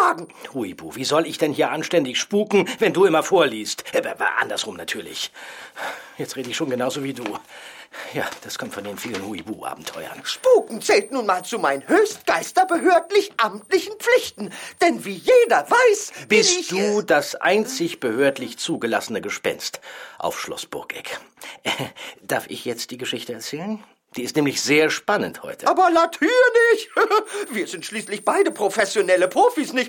sagen. Huibu, wie soll ich denn hier anständig spuken, wenn du immer vorliest? Andersrum natürlich. Jetzt rede ich schon genauso wie du. Ja, das kommt von den vielen Huibu-Abenteuern. Spuken zählt nun mal zu meinen höchst geisterbehördlich-amtlichen Pflichten. Denn wie jeder weiß, bist du das einzig behördlich zugelassene Gespenst auf Schloss Burgeck. Darf ich jetzt die Geschichte erzählen? Die ist nämlich sehr spannend heute. Aber natürlich! Wir sind schließlich beide professionelle Profis, nicht